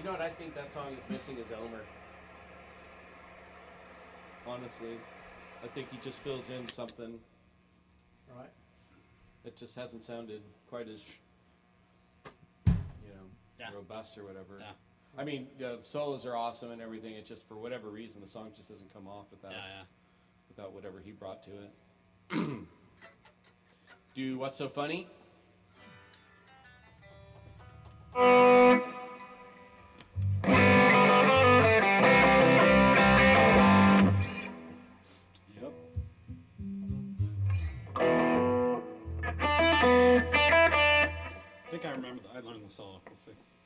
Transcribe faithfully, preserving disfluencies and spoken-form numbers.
You know what I think that song is missing is Elmer. Honestly, I think he just fills in something Right. that just hasn't sounded quite as, you know, Yeah. robust or whatever. Yeah. I mean, uh, the solos are awesome and everything. It just, for whatever reason, the song just doesn't come off without Yeah, yeah. without whatever he brought to it. Do What's So Funny? Yep. I think I remember. The, I learned the solo. We'll see.